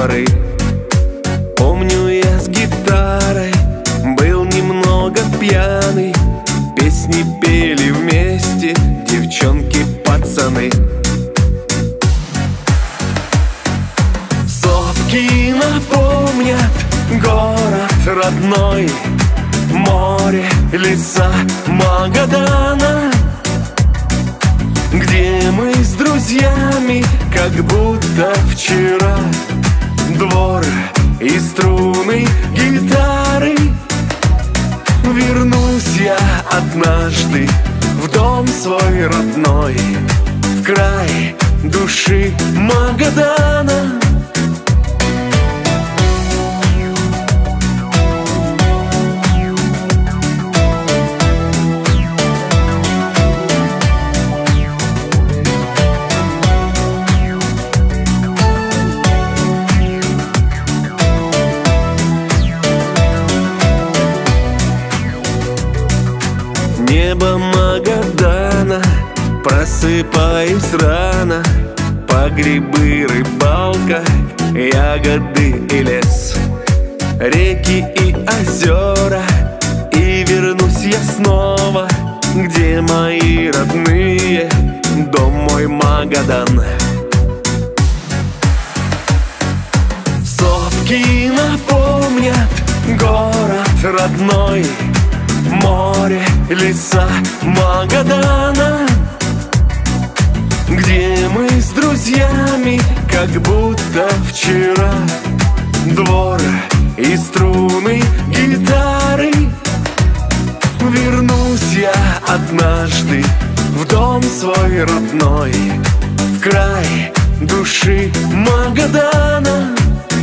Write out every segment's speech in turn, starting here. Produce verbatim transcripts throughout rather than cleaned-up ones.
дворы. Помню, я с гитарой был немного пьяный, песни пели вместе девчонки, пацаны. Сопки напомнят город родной, море, леса Магадана, где мы с друзьями, как будто вчера. Двор и струны гитары. Вернусь я однажды в дом свой родной, в край души Магадана. Небо Магадана, просыпаюсь рано, по грибы, рыбалка, ягоды и лес, реки и озера. И вернусь я снова, где мои родные, дом мой Магадан. Сопки напомнят город родной, море, леса Магадана, где мы с друзьями, как будто вчера. Двор и струны гитары. Вернусь я однажды в дом свой родной, в край души Магадана.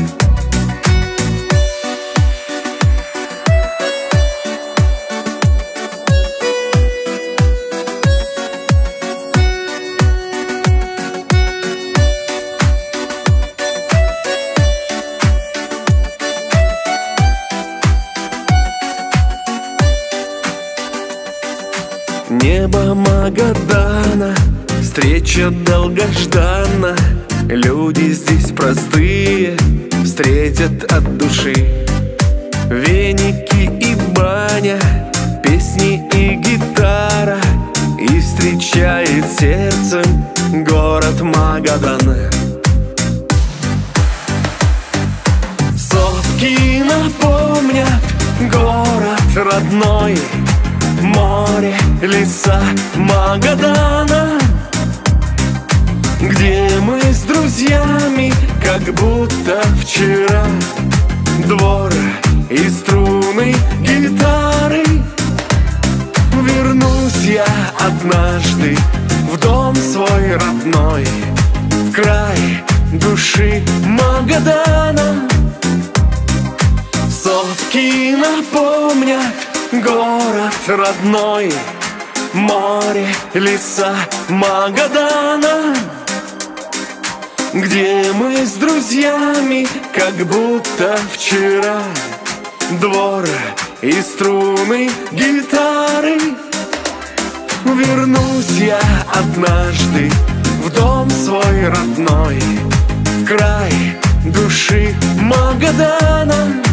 Небо Магадана, встреча долгожданна. Люди здесь простые встретят от души. Веники и баня, песни и гитара, и встречает сердцем город Магадан. Сопки напомнят город родной, море, леса Магадана, где мы с друзьями, как будто вчера. Двор и струны гитары. Вернусь я однажды в дом свой родной, в край души Магадана. Сопки напомнят город родной, море, леса Магадана, где мы с друзьями, как будто вчера. Двор и струны гитары. Вернусь я однажды в дом свой родной, в край души Магадана.